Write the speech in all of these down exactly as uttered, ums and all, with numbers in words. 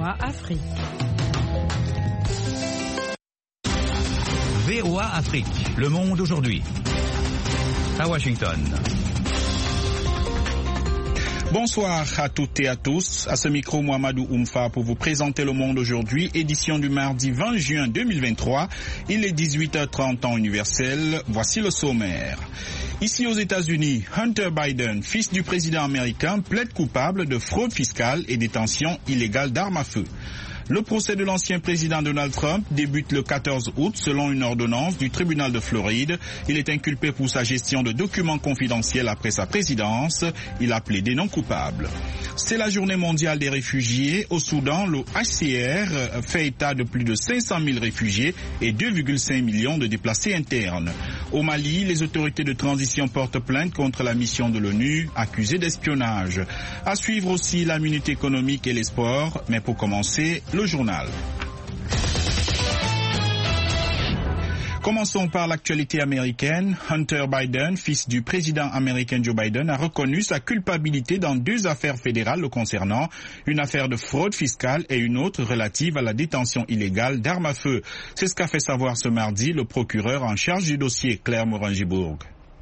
A Afrique. V O A Afrique, le monde aujourd'hui. À Washington. Bonsoir à toutes et à tous. À ce micro, Mohamedou Oumfa pour vous présenter Le Monde aujourd'hui, édition du mardi vingt juin deux mille vingt-trois. Il est dix-huit heures trente temps universel. Voici le sommaire. Ici aux États-Unis, Hunter Biden, fils du président américain, plaide coupable de fraude fiscale et détention illégale d'armes à feu. Le procès de l'ancien président Donald Trump débute le quatorze août selon une ordonnance du tribunal de Floride. Il est inculpé pour sa gestion de documents confidentiels après sa présidence. Il a plaidé non coupable. C'est la journée mondiale des réfugiés. Au Soudan, le H C R fait état de plus de cinq cent mille réfugiés et deux virgule cinq millions de déplacés internes. Au Mali, les autorités de transition portent plainte contre la mission de l'ONU accusée d'espionnage. À suivre aussi la minute économique et les sports. Mais pour commencer, le journal. Commençons par l'actualité américaine. Hunter Biden, fils du président américain Joe Biden, a reconnu sa culpabilité dans deux affaires fédérales le concernant, une affaire de fraude fiscale et une autre relative à la détention illégale d'armes à feu. C'est ce qu'a fait savoir ce mardi le procureur en charge du dossier, Claire Morin-Gibourg.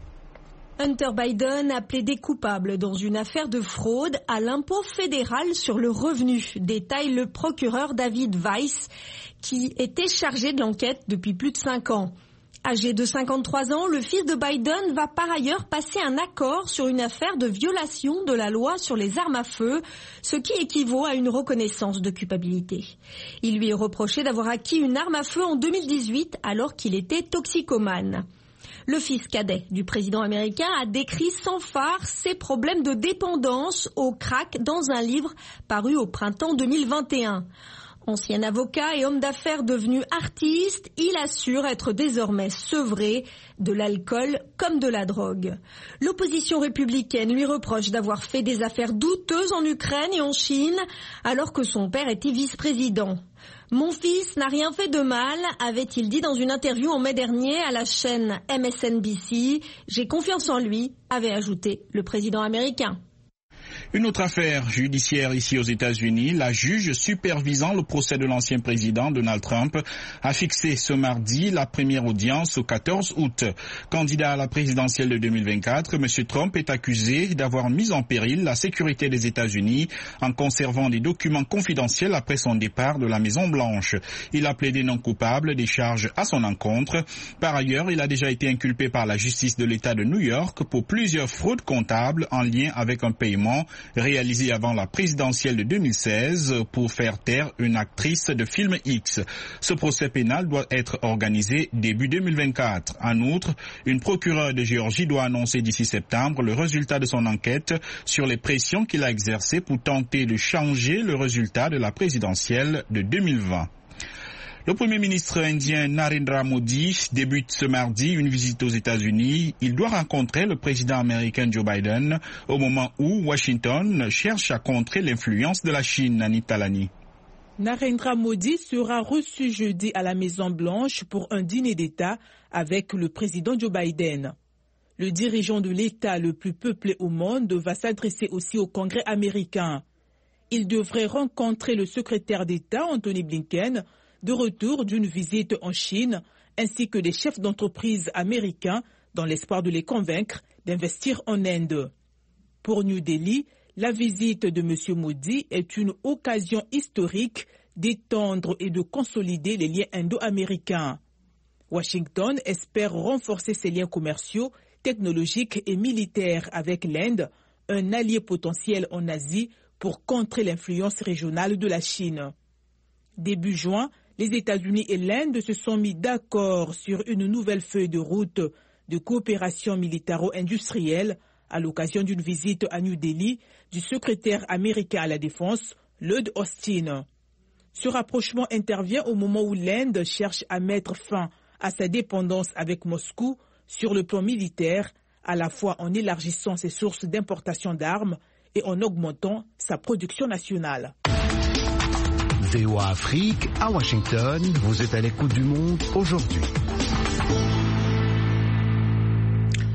Hunter Biden a plaidé coupable dans une affaire de fraude à l'impôt fédéral sur le revenu, détaille le procureur David Weiss, qui était chargé de l'enquête depuis plus de cinq ans. Âgé de cinquante-trois ans, le fils de Biden va par ailleurs passer un accord sur une affaire de violation de la loi sur les armes à feu, ce qui équivaut à une reconnaissance de culpabilité. Il lui est reproché d'avoir acquis une arme à feu en deux mille dix-huit alors qu'il était toxicomane. Le fils cadet du président américain a décrit sans phare ses problèmes de dépendance au crack dans un livre paru au printemps deux mille vingt et un. Ancien avocat et homme d'affaires devenu artiste, il assure être désormais sevré de l'alcool comme de la drogue. L'opposition républicaine lui reproche d'avoir fait des affaires douteuses en Ukraine et en Chine alors que son père était vice-président. Mon fils n'a rien fait de mal, avait-il dit dans une interview en mai dernier à la chaîne M S N B C. J'ai confiance en lui, avait ajouté le président américain. Une autre affaire judiciaire ici aux États-Unis, la juge supervisant le procès de l'ancien président Donald Trump a fixé ce mardi la première audience au quatorze août. Candidat à la présidentielle de deux mille vingt-quatre, M. Trump est accusé d'avoir mis en péril la sécurité des États-Unis en conservant des documents confidentiels après son départ de la Maison-Blanche. Il a plaidé non coupable des charges à son encontre. Par ailleurs, il a déjà été inculpé par la justice de l'État de New York pour plusieurs fraudes comptables en lien avec un paiement réalisé avant la présidentielle de deux mille seize pour faire taire une actrice de film X. Ce procès pénal doit être organisé début deux mille vingt-quatre. En outre, une procureure de Géorgie doit annoncer d'ici septembre le résultat de son enquête sur les pressions qu'il a exercées pour tenter de changer le résultat de la présidentielle de deux mille vingt. Le Premier ministre indien Narendra Modi débute ce mardi une visite aux États-Unis. Il doit rencontrer le président américain Joe Biden au moment où Washington cherche à contrer l'influence de la Chine. Anita Lani. Narendra Modi sera reçu jeudi à la Maison-Blanche pour un dîner d'État avec le président Joe Biden. Le dirigeant de l'État le plus peuplé au monde va s'adresser aussi au Congrès américain. Il devrait rencontrer le secrétaire d'État Anthony Blinken, de retour d'une visite en Chine, ainsi que des chefs d'entreprise américains dans l'espoir de les convaincre d'investir en Inde. Pour New Delhi, la visite de M. Modi est une occasion historique d'étendre et de consolider les liens indo-américains. Washington espère renforcer ses liens commerciaux, technologiques et militaires avec l'Inde, un allié potentiel en Asie pour contrer l'influence régionale de la Chine. Début juin, les États-Unis et l'Inde se sont mis d'accord sur une nouvelle feuille de route de coopération militaro-industrielle à l'occasion d'une visite à New Delhi du secrétaire américain à la Défense, Lloyd Austin. Ce rapprochement intervient au moment où l'Inde cherche à mettre fin à sa dépendance avec Moscou sur le plan militaire, à la fois en élargissant ses sources d'importation d'armes et en augmentant sa production nationale. V O A Afrique, à Washington, vous êtes à l'écoute du monde aujourd'hui. Aux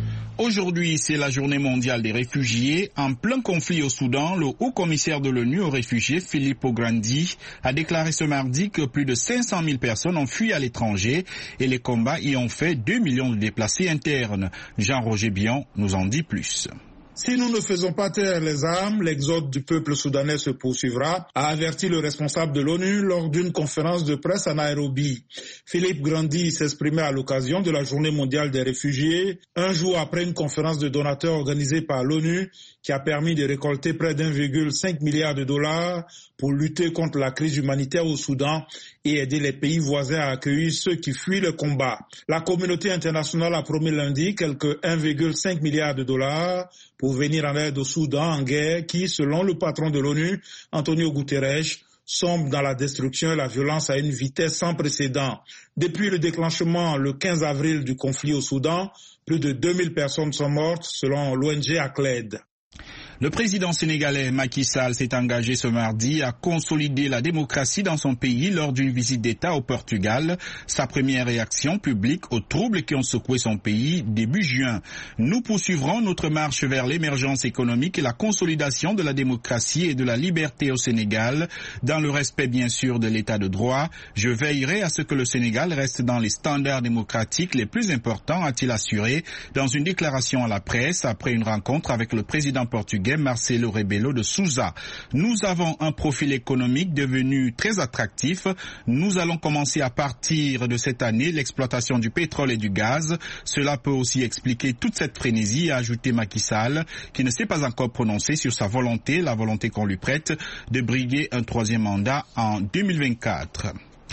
Aujourd'hui, c'est la journée mondiale des réfugiés. En plein conflit au Soudan, le haut-commissaire de l'ONU aux réfugiés, Filippo Grandi, a déclaré ce mardi que plus de cinq cent mille personnes ont fui à l'étranger et les combats y ont fait deux millions de déplacés internes. Jean-Roger Bion nous en dit plus. Si nous ne faisons pas taire les armes, l'exode du peuple soudanais se poursuivra, a averti le responsable de l'ONU lors d'une conférence de presse à Nairobi. Philippe Grandi s'exprimait à l'occasion de la Journée mondiale des réfugiés, un jour après une conférence de donateurs organisée par l'ONU qui a permis de récolter près d'un virgule cinq milliard de dollars pour lutter contre la crise humanitaire au Soudan et aider les pays voisins à accueillir ceux qui fuient le combat. La communauté internationale a promis lundi quelque un virgule cinq milliard de dollars pour venir en aide au Soudan en guerre qui, selon le patron de l'ONU, Antonio Guterres, sombre dans la destruction et la violence à une vitesse sans précédent. Depuis le déclenchement le quinze avril du conflit au Soudan, plus de deux mille personnes sont mortes selon l'O N G ACLED. Le président sénégalais Macky Sall s'est engagé ce mardi à consolider la démocratie dans son pays lors d'une visite d'État au Portugal. Sa première réaction publique aux troubles qui ont secoué son pays début juin. Nous poursuivrons notre marche vers l'émergence économique et la consolidation de la démocratie et de la liberté au Sénégal, dans le respect bien sûr de l'état de droit. Je veillerai à ce que le Sénégal reste dans les standards démocratiques les plus importants, a-t-il assuré dans une déclaration à la presse après une rencontre avec le président portugais Marcelo Rebelo de Sousa. Nous avons un profil économique devenu très attractif. Nous allons commencer à partir de cette année l'exploitation du pétrole et du gaz. Cela peut aussi expliquer toute cette frénésie, a ajouté Macky Sall, qui ne s'est pas encore prononcé sur sa volonté, la volonté qu'on lui prête, de briguer un troisième mandat en deux mille vingt-quatre.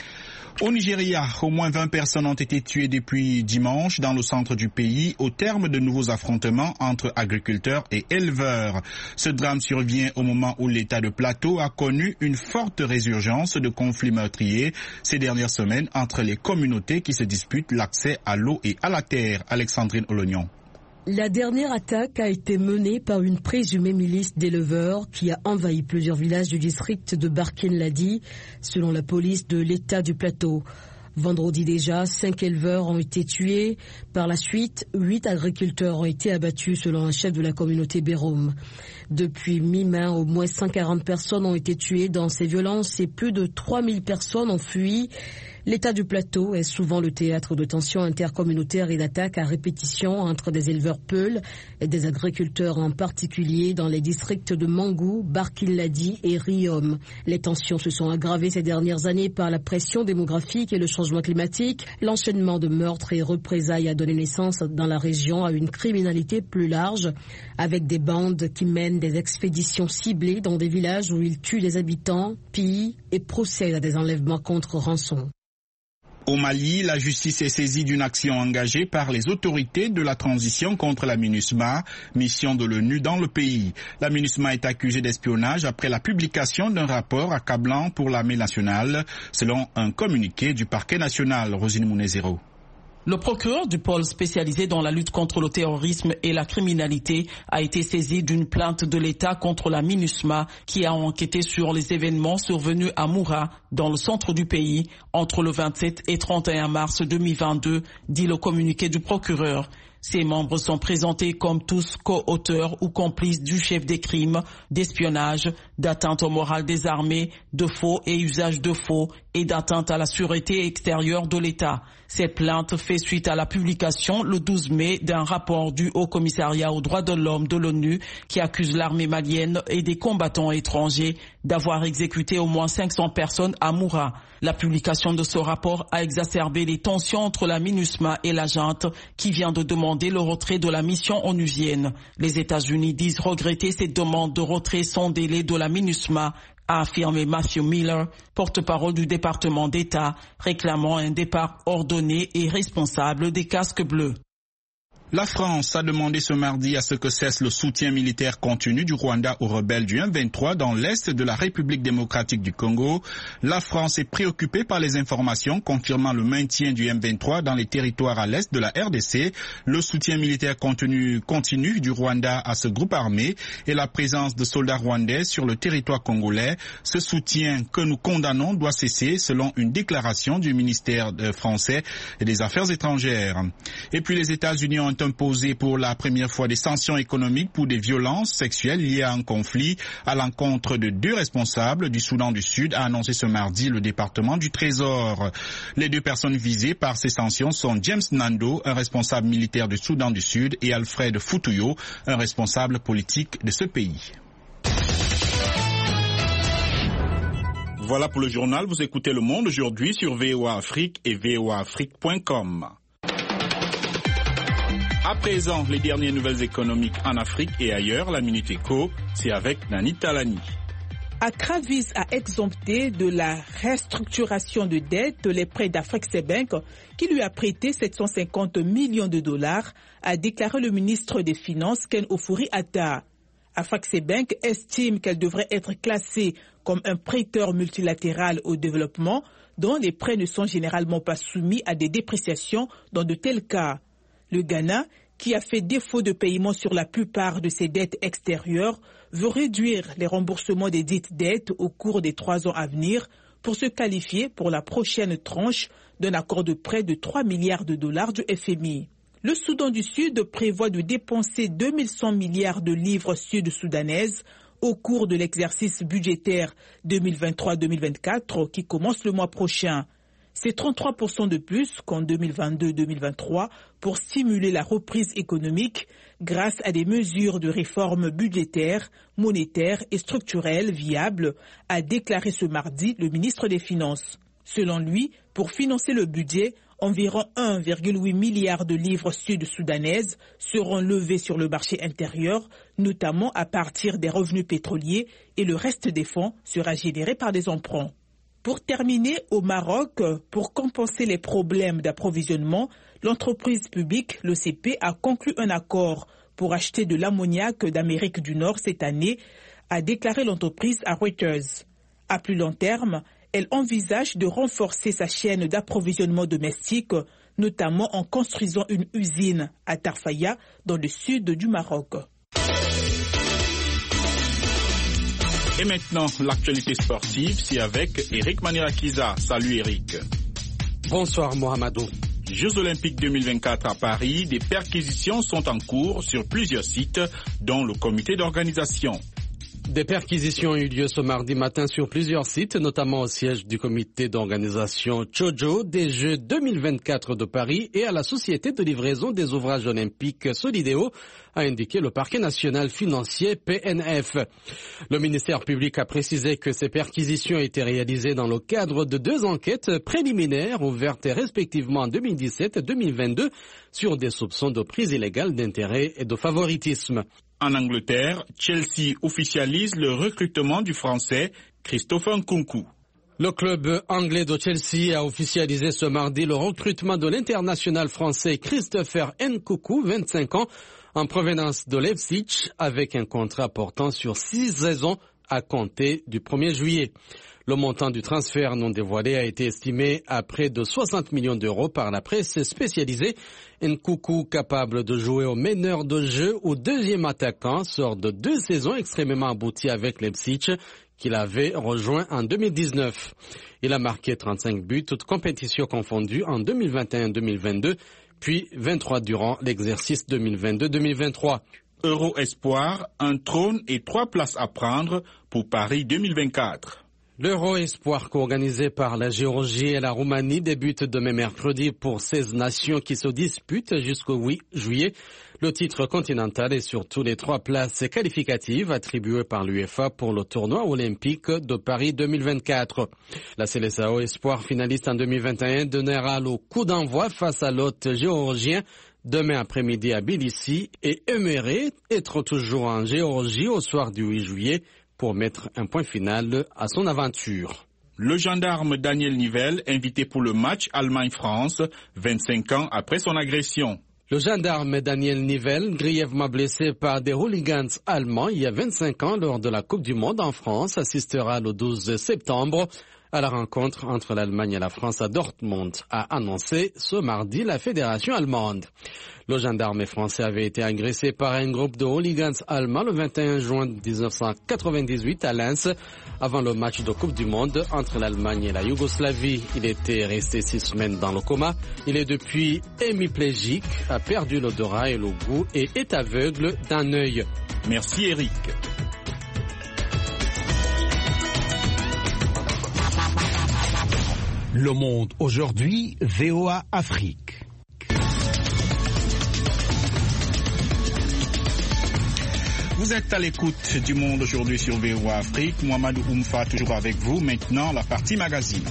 Au Nigeria, au moins vingt personnes ont été tuées depuis dimanche dans le centre du pays au terme de nouveaux affrontements entre agriculteurs et éleveurs. Ce drame survient au moment où l'État de Plateau a connu une forte résurgence de conflits meurtriers ces dernières semaines entre les communautés qui se disputent l'accès à l'eau et à la terre. Alexandrine Olognon. La dernière attaque a été menée par une présumée milice d'éleveurs qui a envahi plusieurs villages du district de Barkin-Ladi, selon la police de l'État du Plateau. Vendredi déjà, cinq éleveurs ont été tués. Par la suite, huit agriculteurs ont été abattus selon un chef de la communauté Béroum. Depuis mi-mai, au moins cent quarante personnes ont été tuées dans ces violences et plus de trois mille personnes ont fui. L'État du Plateau est souvent le théâtre de tensions intercommunautaires et d'attaques à répétition entre des éleveurs peuls et des agriculteurs, en particulier dans les districts de Mangou, Barkin-Ladi et Riom. Les tensions se sont aggravées ces dernières années par la pression démographique et le changement climatique. L'enchaînement de meurtres et représailles a donné naissance dans la région à une criminalité plus large, avec des bandes qui mènent des expéditions ciblées dans des villages où ils tuent des habitants, pillent et procèdent à des enlèvements contre rançon. Au Mali, la justice est saisie d'une action engagée par les autorités de la transition contre la MINUSMA, mission de l'ONU dans le pays. La MINUSMA est accusée d'espionnage après la publication d'un rapport accablant pour l'armée nationale, selon un communiqué du parquet national. Rosine Mounezero. Le procureur du pôle spécialisé dans la lutte contre le terrorisme et la criminalité a été saisi d'une plainte de l'État contre la MINUSMA qui a enquêté sur les événements survenus à Moura, dans le centre du pays, entre le vingt-sept et trente et un mars deux mille vingt-deux, dit le communiqué du procureur. Ses membres sont présentés comme tous co-auteurs ou complices du chef des crimes, d'espionnage, d'atteinte au moral des armées, de faux et usage de faux et d'atteinte à la sûreté extérieure de l'État. Cette plainte fait suite à la publication le douze mai d'un rapport du Haut Commissariat aux droits de l'homme de l'ONU qui accuse l'armée malienne et des combattants étrangers d'avoir exécuté au moins cinq cents personnes à Moura. La publication de ce rapport a exacerbé les tensions entre la MINUSMA et la junte qui vient de demander le retrait de la mission onusienne. Les États-Unis disent regretter cette demande de retrait sans délai de la MINUSMA, a affirmé Matthew Miller, porte-parole du département d'État, réclamant un départ ordonné et responsable des casques bleus. La France a demandé ce mardi à ce que cesse le soutien militaire continu du Rwanda aux rebelles du M vingt-trois dans l'est de la République démocratique du Congo. La France est préoccupée par les informations confirmant le maintien du M vingt-trois dans les territoires à l'est de la R D C, le soutien militaire continu, continu du Rwanda à ce groupe armé et la présence de soldats rwandais sur le territoire congolais. Ce soutien que nous condamnons doit cesser selon une déclaration du ministère français des Affaires étrangères. Et puis les États-Unis ont imposé pour la première fois des sanctions économiques pour des violences sexuelles liées à un conflit à l'encontre de deux responsables du Soudan du Sud, a annoncé ce mardi le département du Trésor. Les deux personnes visées par ces sanctions sont James Nando, un responsable militaire du Soudan du Sud, et Alfred Futuyo, un responsable politique de ce pays. Voilà pour le journal. Vous écoutez Le Monde aujourd'hui sur V O A Afrique et V O A Afrique point com. À présent, les dernières nouvelles économiques en Afrique et ailleurs, la Minute Éco, c'est avec Nani Talani. Accra vise à exempter de la restructuration de dette les prêts d'Afreximbank qui lui a prêté sept cent cinquante millions de dollars, a déclaré le ministre des Finances Ken Ofori-Atta. Afreximbank estime qu'elle devrait être classée comme un prêteur multilatéral au développement dont les prêts ne sont généralement pas soumis à des dépréciations dans de tels cas. Le Ghana, qui a fait défaut de paiement sur la plupart de ses dettes extérieures, veut réduire les remboursements des dites dettes au cours des trois ans à venir pour se qualifier pour la prochaine tranche d'un accord de prêt de trois milliards de dollars du F M I. Le Soudan du Sud prévoit de dépenser deux mille cent milliards de livres sud-soudanaises au cours de l'exercice budgétaire deux mille vingt-trois deux mille vingt-quatre qui commence le mois prochain. C'est trente-trois pour cent de plus qu'en deux mille vingt-deux deux mille vingt-trois pour stimuler la reprise économique grâce à des mesures de réforme budgétaire, monétaire et structurelle viables, a déclaré ce mardi le ministre des Finances. Selon lui, pour financer le budget, environ un virgule huit milliard de livres sud-soudanaises seront levés sur le marché intérieur, notamment à partir des revenus pétroliers, et le reste des fonds sera généré par des emprunts. Pour terminer, au Maroc, pour compenser les problèmes d'approvisionnement, l'entreprise publique, l'O C P, a conclu un accord pour acheter de l'ammoniac d'Amérique du Nord cette année, a déclaré l'entreprise à Reuters. À plus long terme, elle envisage de renforcer sa chaîne d'approvisionnement domestique, notamment en construisant une usine à Tarfaya, dans le sud du Maroc. Et maintenant, l'actualité sportive, c'est avec Eric Manirakiza. Salut Eric. Bonsoir Mohamedou. Jeux Olympiques deux mille vingt-quatre à Paris, des perquisitions sont en cours sur plusieurs sites, dont le comité d'organisation. Des perquisitions ont eu lieu ce mardi matin sur plusieurs sites, notamment au siège du comité d'organisation Chojo des Jeux deux mille vingt-quatre de Paris et à la Société de livraison des ouvrages olympiques Solideo, a indiqué le parquet national financier P N F. Le ministère public a précisé que ces perquisitions étaient réalisées dans le cadre de deux enquêtes préliminaires ouvertes respectivement en deux mille dix-sept et deux mille vingt-deux sur des soupçons de prise illégale d'intérêt et de favoritisme. En Angleterre, Chelsea officialise le recrutement du Français Christopher Nkunku. Le club anglais de Chelsea a officialisé ce mardi le recrutement de l'international français Christopher Nkunku, vingt-cinq ans, en provenance de Leipzig, avec un contrat portant sur six saisons à compter du premier juillet. Le montant du transfert non dévoilé a été estimé à près de soixante millions d'euros par la presse spécialisée. Nkunku, capable de jouer au meneur de jeu ou deuxième attaquant, sort de deux saisons extrêmement abouties avec Leipzig, qu'il avait rejoint en deux mille dix-neuf. Il a marqué trente-cinq buts, toutes compétitions confondues, en deux mille vingt et un deux mille vingt-deux, puis vingt-trois durant l'exercice deux mille vingt-deux deux mille vingt-trois. Euro Espoir, un trône et trois places à prendre pour Paris deux mille vingt-quatre. L'Euro Espoir, co-organisé par la Géorgie et la Roumanie, débute demain mercredi pour seize nations qui se disputent jusqu'au huit juillet. Le titre continental et surtout les trois places qualificatives attribuées par l'UEFA pour le tournoi olympique de Paris deux mille vingt-quatre. La Seleção Espoir, finaliste en deux mille vingt et un, donnera le coup d'envoi face à l'hôte géorgien demain après-midi à Tbilissi et aimerait être toujours en Géorgie au soir du huit juillet pour mettre un point final à son aventure. Le gendarme Daniel Nivelle, invité pour le match Allemagne-France, vingt-cinq ans après son agression. Le gendarme Daniel Nivelle, grièvement blessé par des hooligans allemands il y a vingt-cinq ans lors de la Coupe du Monde en France, assistera le douze septembre à la rencontre entre l'Allemagne et la France à Dortmund, a annoncé ce mardi la fédération allemande. Le gendarme français avait été agressé par un groupe de hooligans allemands le vingt et un juin mille neuf cent quatre-vingt-dix-huit à Lens, avant le match de Coupe du Monde entre l'Allemagne et la Yougoslavie. Il était resté six semaines dans le coma. Il est depuis hémiplégique, a perdu l'odorat et le goût et est aveugle d'un œil. Merci Eric. Le Monde aujourd'hui, V O A Afrique. Vous êtes à l'écoute du Monde aujourd'hui sur V O A Afrique. Mohamed Oumfa toujours avec vous. Maintenant, la partie magazine.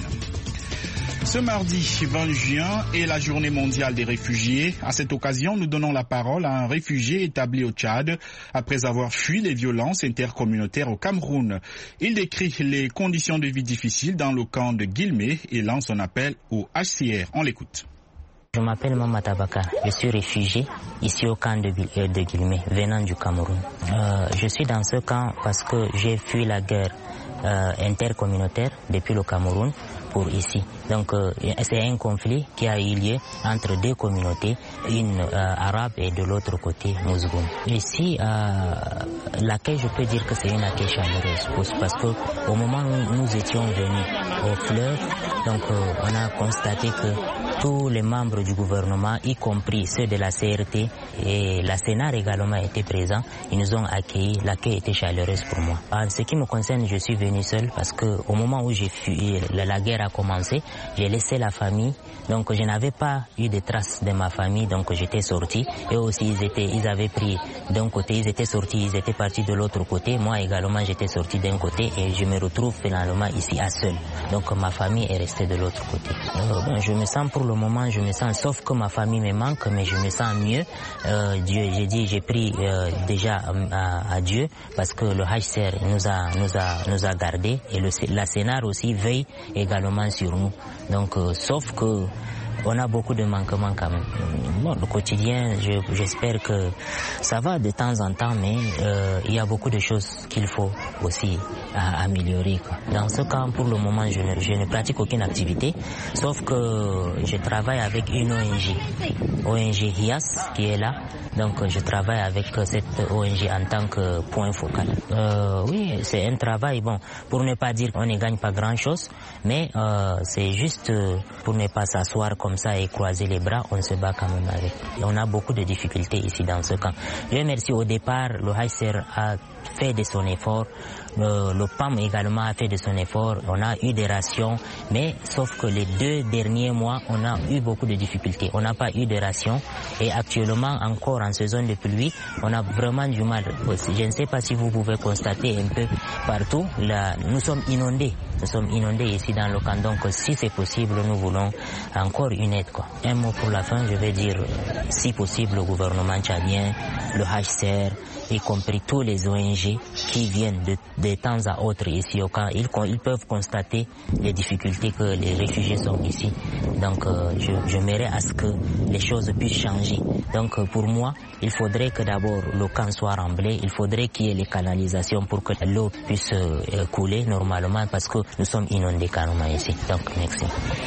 Ce mardi vingt juin est la journée mondiale des réfugiés. À cette occasion, nous donnons la parole à un réfugié établi au Tchad après avoir fui les violences intercommunautaires au Cameroun. Il décrit les conditions de vie difficiles dans le camp de Guilmé et lance son appel au H C R. On l'écoute. Je m'appelle Mamata Bakar, je suis réfugié ici au camp de, de Guilmé, venant du Cameroun. Euh, je suis dans ce camp parce que j'ai fui la guerre euh, intercommunautaire depuis le Cameroun pour ici. Donc euh, c'est un conflit qui a eu lieu entre deux communautés, une euh, arabe et de l'autre côté musulmane. Ici, euh, l'accueil, je peux dire que c'est une accueil chaleureuse parce que au moment où nous étions venus au fleuve, donc euh, on a constaté que tous les membres du gouvernement, y compris ceux de la C R T et la Sénat également étaient présents. Ils nous ont accueillis. L'accueil était chaleureuse pour moi. En ce qui me concerne, je suis venu seul parce que au moment où j'ai fui, la, la guerre a commencé, j'ai laissé la famille. Donc je n'avais pas eu de traces de ma famille, donc j'étais sorti. Et aussi ils étaient, ils avaient pris d'un côté, ils étaient sortis, ils étaient partis de l'autre côté. Moi également j'étais sorti d'un côté et je me retrouve finalement ici à seul. Donc ma famille est restée de l'autre côté. Euh, bon, je me sens pour le moment, je me sens, sauf que ma famille me manque, mais je me sens mieux. Euh, Dieu, j'ai dit, j'ai pris euh, déjà à, à Dieu parce que le H C R nous a, nous a, nous a gardés et le, la Sénat aussi veille également sur nous. Donc, euh, sauf que on a beaucoup de manquements quand même. Bon, le quotidien, je, j'espère que ça va de temps en temps, mais euh, il y a beaucoup de choses qu'il faut aussi à, améliorer, quoi. Dans ce cas, pour le moment, je ne, je ne pratique aucune activité, sauf que je travaille avec une O N G, O N G H I A S, qui est là. Donc, je travaille avec cette O N G en tant que point focal. Euh, oui, c'est un travail, bon, pour ne pas dire qu'on ne gagne pas grand-chose, mais euh, c'est juste pour ne pas s'asseoir comme ça et croiser les bras, on se bat quand même avec. Et on a beaucoup de difficultés ici dans ce camp. Je remercie au départ, le H C R a fait de son effort, le, le P A M également a fait de son effort, on a eu des rations, mais sauf que les deux derniers mois, on a eu beaucoup de difficultés. On n'a pas eu de rations et actuellement encore en saison de pluie, on a vraiment du mal. Je ne sais pas si vous pouvez constater un peu partout, là, nous sommes inondés. Nous sommes inondés ici dans le camp, donc si c'est possible, nous voulons encore une aide, quoi. Un mot pour la fin, je vais dire, si possible, le gouvernement tchadien, le H C R, y compris tous les O N G qui viennent de, de temps à autre ici au camp, ils, ils peuvent constater les difficultés que les réfugiés sont ici. Donc euh, je, je m'aimerais à ce que les choses puissent changer. Donc euh, pour moi, il faudrait que d'abord le camp soit remblé, il faudrait qu'il y ait les canalisations pour que l'eau puisse euh, couler normalement parce que nous sommes inondés carrément ici. Donc merci.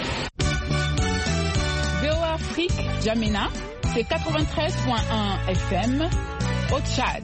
V O A Afrique, Djamena, c'est quatre-vingt-treize point un F M au Tchad.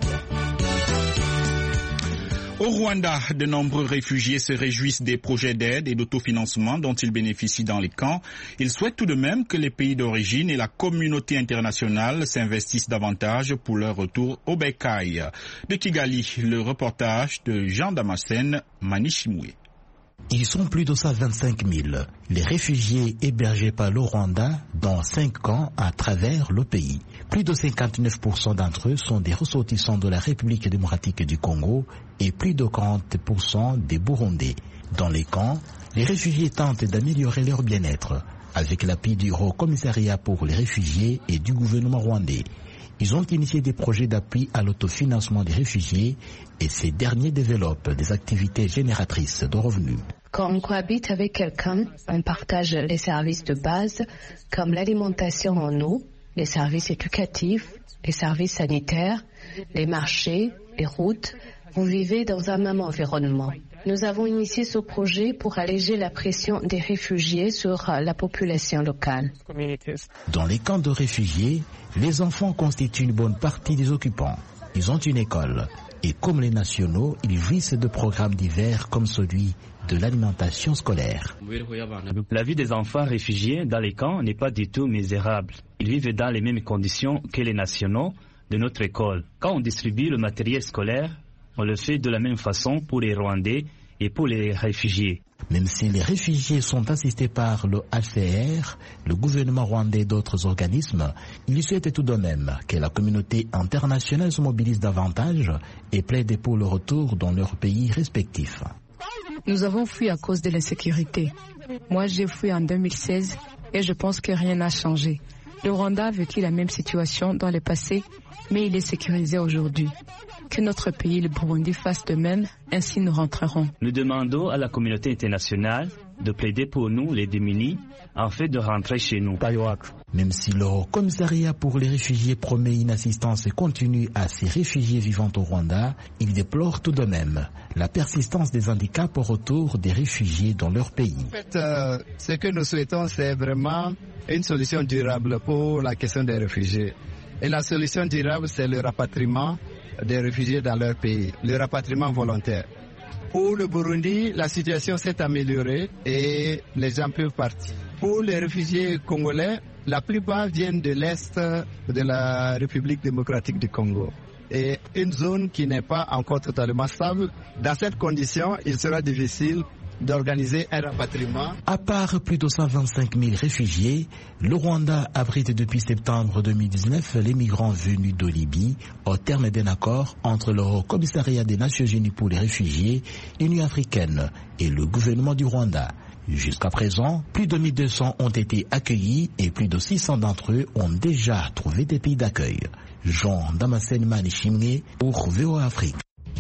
Au Rwanda, de nombreux réfugiés se réjouissent des projets d'aide et d'autofinancement dont ils bénéficient dans les camps. Ils souhaitent tout de même que les pays d'origine et la communauté internationale s'investissent davantage pour leur retour au bercail. De Kigali, le reportage de Jean Damascène Manishimwe. Ils sont plus de cent vingt-cinq mille, les réfugiés hébergés par le Rwanda dans cinq camps à travers le pays. Plus de cinquante-neuf pour cent d'entre eux sont des ressortissants de la République démocratique du Congo et plus de quarante pour cent des Burundais. Dans les camps, les réfugiés tentent d'améliorer leur bien-être avec l'appui du Haut Commissariat pour les réfugiés et du gouvernement rwandais. Ils ont initié des projets d'appui à l'autofinancement des réfugiés et ces derniers développent des activités génératrices de revenus. Quand on cohabite avec quelqu'un, on partage les services de base comme l'alimentation en eau, les services éducatifs, les services sanitaires, les marchés, les routes. Vous vivez dans un même environnement. Nous avons initié ce projet pour alléger la pression des réfugiés sur la population locale. Dans les camps de réfugiés, les enfants constituent une bonne partie des occupants. Ils ont une école. Et comme les nationaux, ils jouissent de programmes divers comme celui de l'alimentation scolaire. La vie des enfants réfugiés dans les camps n'est pas du tout misérable. Ils vivent dans les mêmes conditions que les nationaux de notre école. Quand on distribue le matériel scolaire, on le fait de la même façon pour les Rwandais et pour les réfugiés. Même si les réfugiés sont assistés par le H C R, le gouvernement rwandais et d'autres organismes, ils souhaitent tout de même que la communauté internationale se mobilise davantage et plaide pour le retour dans leurs pays respectifs. Nous avons fui à cause de l'insécurité. Moi, j'ai fui en deux mille seize et je pense que rien n'a changé. Le Rwanda a vécu la même situation dans le passé, mais il est sécurisé aujourd'hui. Que notre pays, le Burundi, fasse de même, ainsi nous rentrerons. Nous demandons à la communauté internationale de plaider pour nous, les démunis, en fait de rentrer chez nous. Même si le Haut-Commissariat pour les réfugiés promet une assistance continue à ces réfugiés vivant au Rwanda, il déplore tout de même la persistance des handicaps au retour des réfugiés dans leur pays. En fait, euh, ce que nous souhaitons, c'est vraiment une solution durable pour la question des réfugiés. Et la solution durable, c'est le rapatriement des réfugiés dans leur pays, le rapatriement volontaire. Pour le Burundi, la situation s'est améliorée et les gens peuvent partir. Pour les réfugiés congolais, la plupart viennent de l'Est de la République démocratique du Congo. Et une zone qui n'est pas encore totalement stable. Dans cette condition, il sera difficile d'organiser un rapatriement. À part plus de cent vingt-cinq mille réfugiés, le Rwanda abrite depuis septembre deux mille dix-neuf les migrants venus de Libye au terme d'un accord entre le Haut Commissariat des Nations Unies pour les réfugiés, l'Union africaine et le gouvernement du Rwanda. Jusqu'à présent, plus de mille deux cents ont été accueillis et plus de six cents d'entre eux ont déjà trouvé des pays d'accueil. Jean Damascène Manichimé pour V O A Afrique.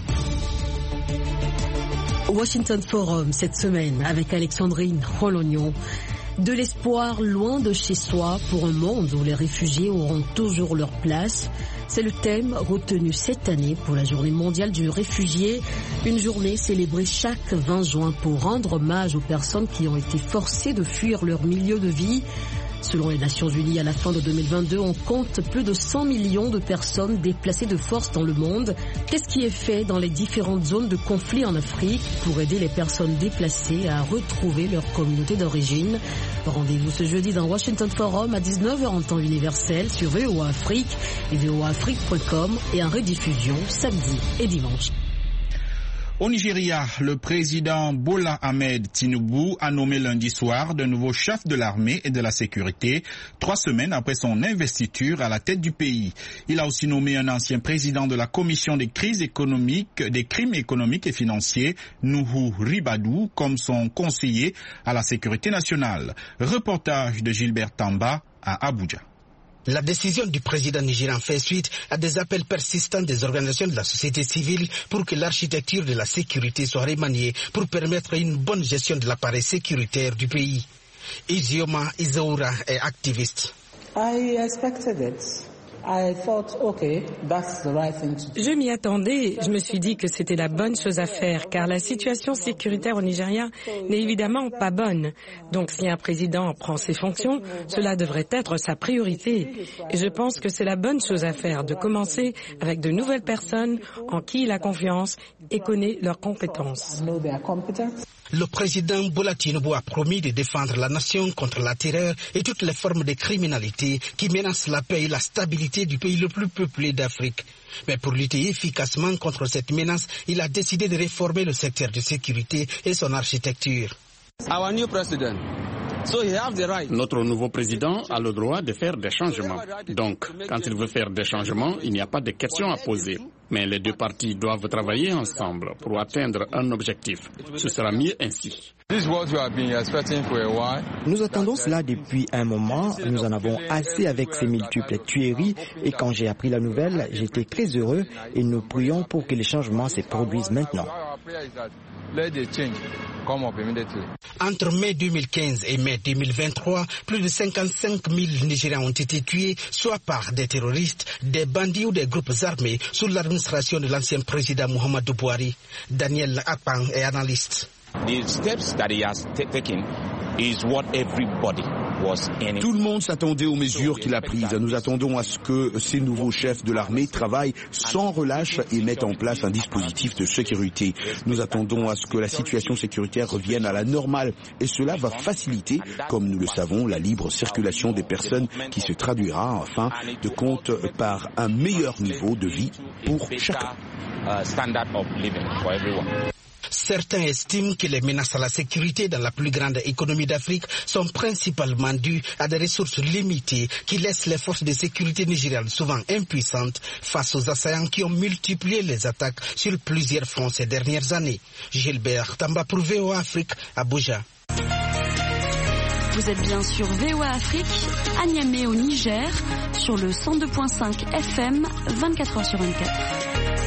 Washington Forum cette semaine avec Alexandrine Rolognon. De l'espoir loin de chez soi pour un monde où les réfugiés auront toujours leur place. C'est le thème retenu cette année pour la Journée mondiale du réfugié. Une journée célébrée chaque vingt juin pour rendre hommage aux personnes qui ont été forcées de fuir leur milieu de vie. Selon les Nations Unies, à la fin de deux mille vingt-deux, on compte plus de cent millions de personnes déplacées de force dans le monde. Qu'est-ce qui est fait dans les différentes zones de conflit en Afrique pour aider les personnes déplacées à retrouver leur communauté d'origine? Rendez-vous ce jeudi dans Washington Forum à dix-neuf heures en temps universel sur V O A Afrique et V O A Afrique point com et en rediffusion samedi et dimanche. Au Nigeria, le président Bola Ahmed Tinubu a nommé lundi soir de nouveau chef de l'armée et de la sécurité, trois semaines après son investiture à la tête du pays. Il a aussi nommé un ancien président de la commission des crises économiques, des crimes économiques et financiers, Nuhu Ribadu, comme son conseiller à la sécurité nationale. Reportage de Gilbert Tamba à Abuja. La décision du président nigérian fait suite à des appels persistants des organisations de la société civile pour que l'architecture de la sécurité soit remaniée pour permettre une bonne gestion de l'appareil sécuritaire du pays. Izioma Izaura est activiste. I expected it. I thought, okay, that's the right thing to do. Je m'y attendais. Je me suis dit que c'était la bonne chose à faire, car la situation sécuritaire au Nigeria n'est évidemment pas bonne. Donc si un président prend ses fonctions, cela devrait être sa priorité. Et je pense que c'est la bonne chose à faire, de commencer avec de nouvelles personnes en qui il a confiance et connaît leurs compétences. Le président Bola Tinubu a promis de défendre la nation contre la terreur et toutes les formes de criminalité qui menacent la paix et la stabilité du pays le plus peuplé d'Afrique. Mais pour lutter efficacement contre cette menace, il a décidé de réformer le secteur de sécurité et son architecture. Our new president. So he have the right. Notre nouveau président a le droit de faire des changements. Donc, quand il veut faire des changements, il n'y a pas de questions à poser. Mais les deux parties doivent travailler ensemble pour atteindre un objectif. Ce sera mieux ainsi. Nous attendons cela depuis un moment. Nous en avons assez avec ces multiples tueries. Et quand j'ai appris la nouvelle, j'étais très heureux et nous prions pour que les changements se produisent maintenant. Entre mai deux mille quinze et mai deux mille vingt-trois, plus de cinquante-cinq mille Nigériens ont été tués, soit par des terroristes, des bandits ou des groupes armés, sous l'administration de l'ancien président Muhammadu Buhari. Daniel Akpan est analyste. The steps that he has taken is what everybody was in. Tout le monde s'attendait aux mesures qu'il a prises. Nous attendons à ce que ces nouveaux chefs de l'armée travaillent sans relâche et mettent en place un dispositif de sécurité. Nous attendons à ce que la situation sécuritaire revienne à la normale et cela va faciliter, comme nous le savons, la libre circulation des personnes qui se traduira en fin de compte par un meilleur niveau de vie pour chacun. Certains estiment que les menaces à la sécurité dans la plus grande économie d'Afrique sont principalement dues à des ressources limitées qui laissent les forces de sécurité nigérianes souvent impuissantes face aux assaillants qui ont multiplié les attaques sur plusieurs fronts ces dernières années. Gilbert Tamba pour V O A Afrique, Abuja. Vous êtes bien sur V O A Afrique, à Niamey au Niger, sur le cent deux virgule cinq F M, vingt-quatre heures sur vingt-quatre.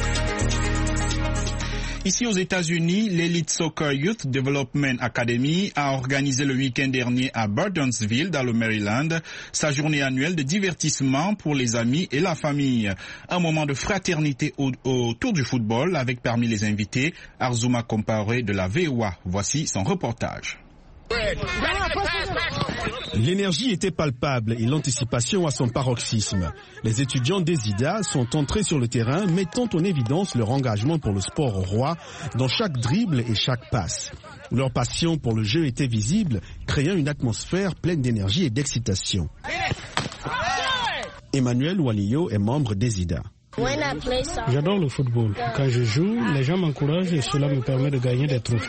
Ici aux États-Unis, l'Elite Soccer Youth Development Academy a organisé le week-end dernier à Burtonsville, dans le Maryland, sa journée annuelle de divertissement pour les amis et la famille. Un moment de fraternité au, autour du football avec parmi les invités Arzouma Comparé de la V O A. Voici son reportage. L'énergie était palpable et l'anticipation à son paroxysme. Les étudiants d'Ezida sont entrés sur le terrain, mettant en évidence leur engagement pour le sport roi dans chaque dribble et chaque passe. Leur passion pour le jeu était visible, créant une atmosphère pleine d'énergie et d'excitation. Emmanuel Walio est membre d'Ezida. J'adore le football. Quand je joue, les gens m'encouragent et cela me permet de gagner des trophées.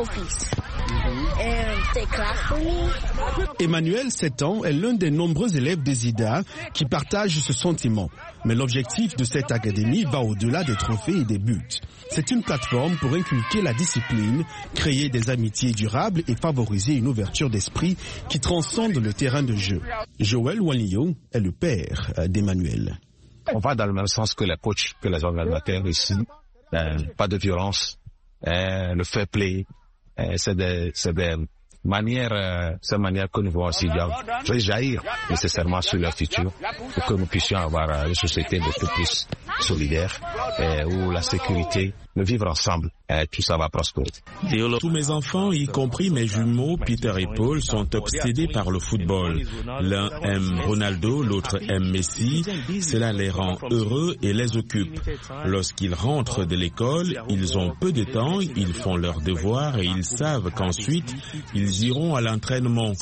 Emmanuel, sept ans, est l'un des nombreux élèves d'Ezida qui partagent ce sentiment. Mais l'objectif de cette académie va au-delà des trophées et des buts. C'est une plateforme pour inculquer la discipline, créer des amitiés durables et favoriser une ouverture d'esprit qui transcende le terrain de jeu. Joël Walio est le père d'Emmanuel. On va dans le même sens que les coachs, que les organisateurs ici. Euh, pas de violence, euh, le fair play, euh, c'est des, c'est des manières, euh, c'est une manière que nous voyons aussi jaillir nécessairement sur leur futur pour que nous puissions avoir euh, une société beaucoup plus solidaire euh, où la sécurité, le vivre ensemble, euh, tout ça va prospérer. Tous mes enfants, y compris mes jumeaux Peter et Paul, sont obsédés par le football. L'un aime Ronaldo, l'autre aime Messi. Cela les rend heureux et les occupe. Lorsqu'ils rentrent de l'école, ils ont peu de temps, ils font leurs devoirs et ils savent qu'ensuite, ils iront à l'entraînement.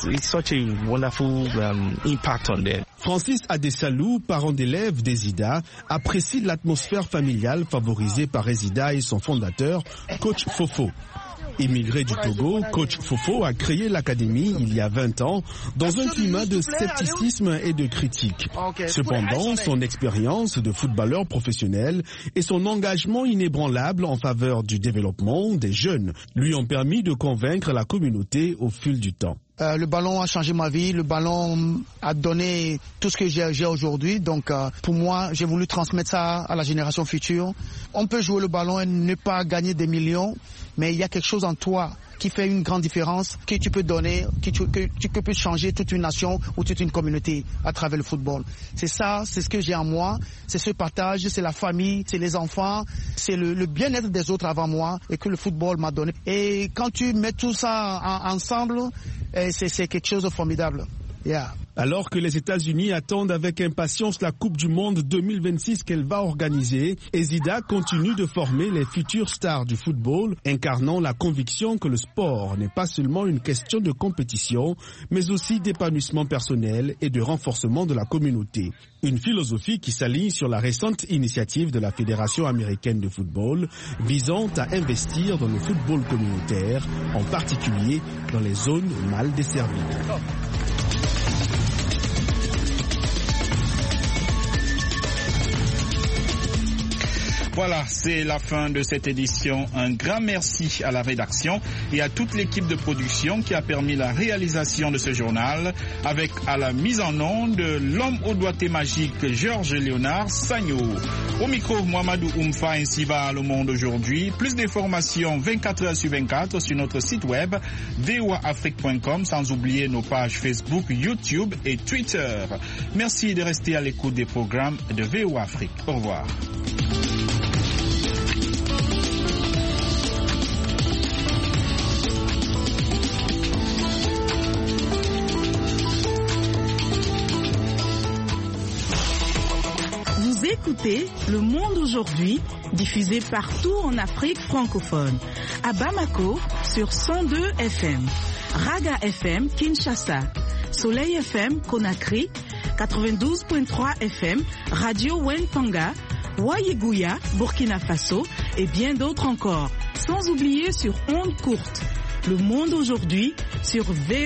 Francis Adesalou, parent d'élèves d'Ezida, apprécie l'atmosphère familiale favorisée par Ezida et son fondateur, Coach Fofo. Immigré du Togo, Coach Fofo a créé l'académie il y a vingt ans dans un climat de scepticisme et de critique. Cependant, son expérience de footballeur professionnel et son engagement inébranlable en faveur du développement des jeunes lui ont permis de convaincre la communauté au fil du temps. Euh, le ballon a changé ma vie, le ballon a donné tout ce que j'ai, j'ai aujourd'hui. Donc euh, pour moi, j'ai voulu transmettre ça à la génération future. On peut jouer le ballon et ne pas gagner des millions, mais il y a quelque chose en toi qui fait une grande différence, que tu peux donner, que tu, que, que tu peux changer toute une nation ou toute une communauté à travers le football. C'est ça, c'est ce que j'ai en moi, c'est ce partage, c'est la famille, c'est les enfants, c'est le, le bien-être des autres avant moi et que le football m'a donné. Et quand tu mets tout ça en, ensemble, c'est, c'est quelque chose de formidable. Yeah. Alors que les États-Unis attendent avec impatience la Coupe du Monde deux mille vingt-six qu'elle va organiser, Ezida continue de former les futures stars du football, incarnant la conviction que le sport n'est pas seulement une question de compétition, mais aussi d'épanouissement personnel et de renforcement de la communauté. Une philosophie qui s'aligne sur la récente initiative de la Fédération américaine de football, visant à investir dans le football communautaire, en particulier dans les zones mal desservies. Voilà, c'est la fin de cette édition. Un grand merci à la rédaction et à toute l'équipe de production qui a permis la réalisation de ce journal, avec à la mise en onde l'homme au doigté magique Georges Léonard Sagno. Au micro, Mohamedou Oumfa, ainsi va le monde aujourd'hui. Plus d'informations vingt-quatre heures sur vingt-quatre sur notre site web v o a afrique point com, sans oublier nos pages Facebook, YouTube et Twitter. Merci de rester à l'écoute des programmes de V O A Afrique. Au revoir. Vous écoutez Le Monde aujourd'hui, diffusé partout en Afrique francophone. À Bamako, sur cent deux F M. Raga F M, Kinshasa. Soleil F M, Conakry. quatre-vingt-douze point trois F M, Radio Wentanga. Wayeguya, Burkina Faso. Et bien d'autres encore. Sans oublier sur ondes courtes. Le Monde aujourd'hui, sur V O A.